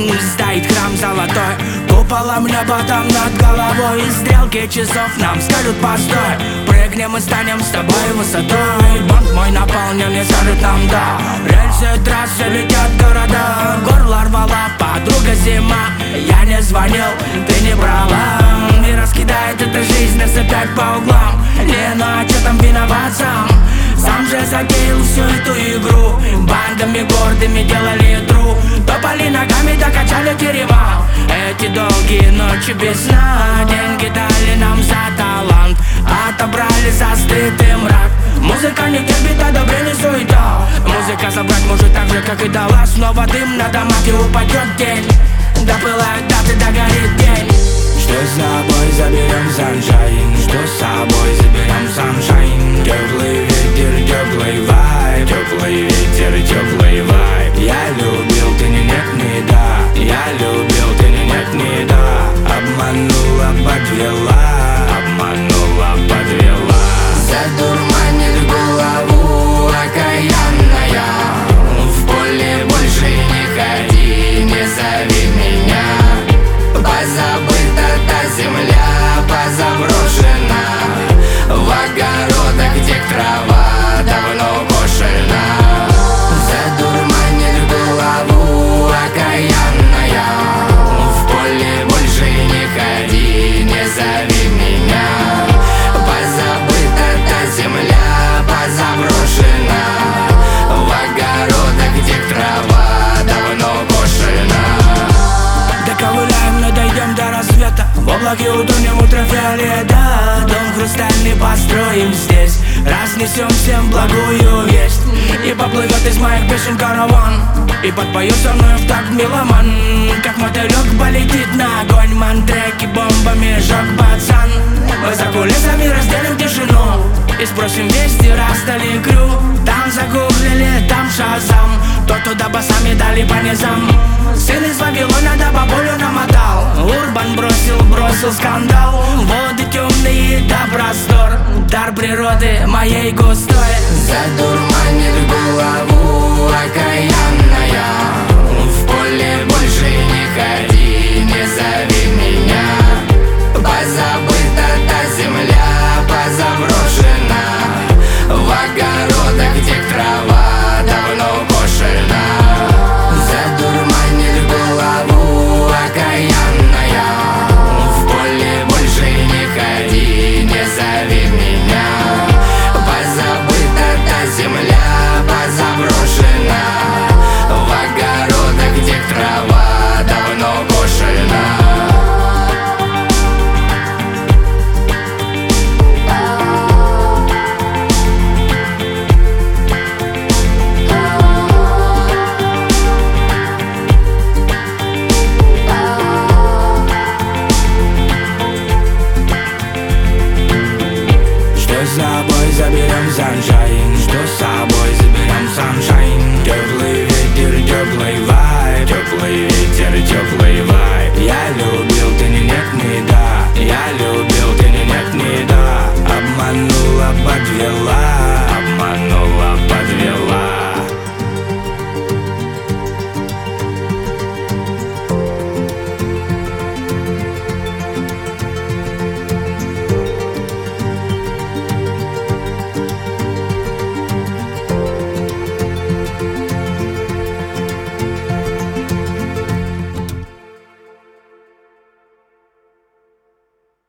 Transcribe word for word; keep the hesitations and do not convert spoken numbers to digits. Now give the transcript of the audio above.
Стоит храм золотой, куполом небо там над головой. И стрелки часов нам скажут постой. Прыгнем и станем с тобой высотой. Банк мой наполнен и скажет нам да. Рельсы трассы летят города. Горло рвала подруга зима. Я не звонил, ты не брала. И раскидает эта жизнь нас опять по углам. Не, ну а чё там виноват сам? Сам же затеял всю эту игру. Бандами гордыми делали тру. Топали ногами, докачали терема. Эти долгие ночи без сна. Деньги дали нам за талант, отобрали за стыд и мрак. Музыка не терпит одобрение, суета. Музыка собрать может так же, как и дала. Снова дым на домах и упадет тень. Допылают даты, догорит день. Что с собой заберем саншайн? Что с собой заберем саншайн? Теплый ветер, теплый вайб. Теплый ветер, теплый вайб. Я любил, ты не нет, не да. Я любил, ты не нет, не да. Обманула, подвела. Обманула, подвела. Задурманит голову окаянная. В поле больше не ходи, не зови меня. Позабыта та земля, позаброшена. В огородах, где трава давно кошена. Задурманит голову окаянная. В поле больше не ходи, не зови меня. Позабыта та земля, позаброшена. В огородах, где трава давно кошена. Доковыляем, но дойдем до рассвета. В облаке утонем ультрафиолета. Дом хрустальный построим здесь. Разнесем всем благую весть. И поплывет из моих песен караван. И подпоет со мной в такт меломан. Как мотылек полетит на огонь. Мантреки бомбами жёг пацан. Мы за кулисами разделим тишину. И спросим вести, раздали крю. Там загуглили, там шазам. То туда басами дали по низам. Сын из Вавилона до бабулю намотал. Урбан бросил, бросил скандал. Воды темные да простор. Дар природы моей густой. Задурманит голову окаянная. В поле больше не ходи, не зови меня. Позабыта та земля, позаброшена. В огородах, где трава давно кошена. Задурманит голову окаянная. В поле больше не ходи, не зови меня. Позабыта та земля, позаброшена. В огородах, где трава давно кошена. С собой заберем саншайн. Что с собой заберем саншайн? Теплый ветер, теплый вайб. Теплый ветер, теплый